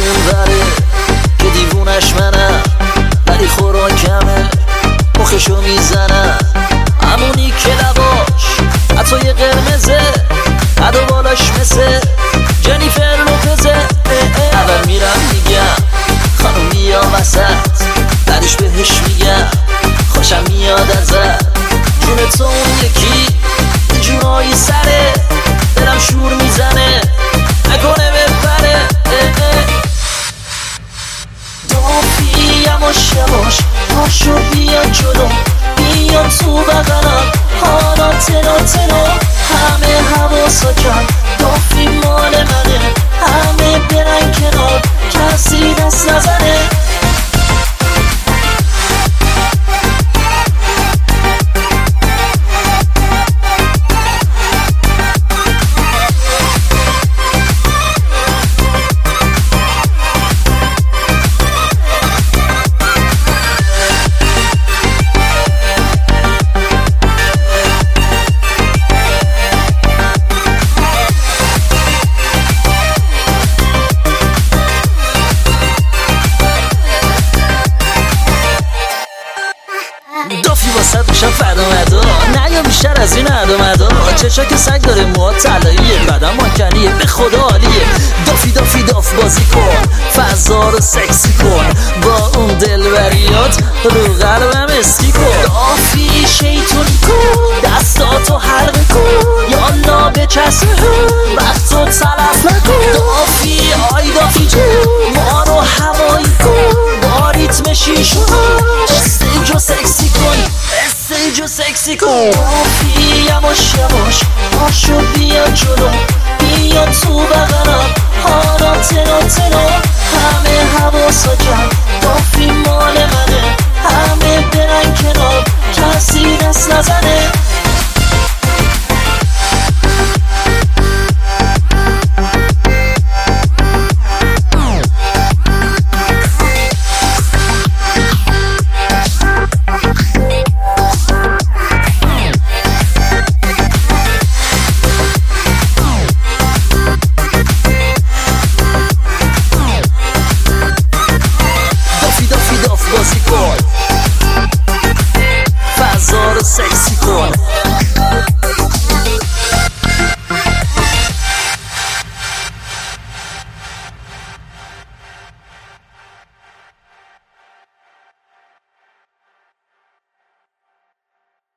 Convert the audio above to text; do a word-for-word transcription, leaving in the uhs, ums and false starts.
اون بره که دیوونش منم، ولی خوراکمه مخشو میزنم. همونی که لباش حتی یه قرمزه، قد و بالاش مثل جنیفر لوپزه. اول میرم میگم خانم بیا وسط، بعدش بهش میگم خوشم میاد ازت. جون تو اون یکی جونایی سره، دلم شور میزنه نکنه بپره. دافی یواش یواش پاشو بیا جلو، بیا تو بغلم حالا تنو تنو. همه حواسا کن دافی مال منه، همه برن کنار کسی دست نزنه. دافی واسد میشم فردا مدا، نه یا بیشتر از این ادا مدا. چشا که سگ داره موها طلاییه، بدن مانکنیه به خدا عالیه. دافی دافی داف بازی کن، فضا رو سکسی کن، با اون دلبریات رو قلبم اسکی کن. دافی شیطونی کن، دستاتو حلقه کن، یالا بچسب وقتو تلف نکن. دافی آی دافی جو ما رو هوایی کن، با ریتم شیشو استیجو سکسی کن، استیجو سکسی کن. دافی یواش یواش پاشو بیا جلو، بیا تو بغلم حالا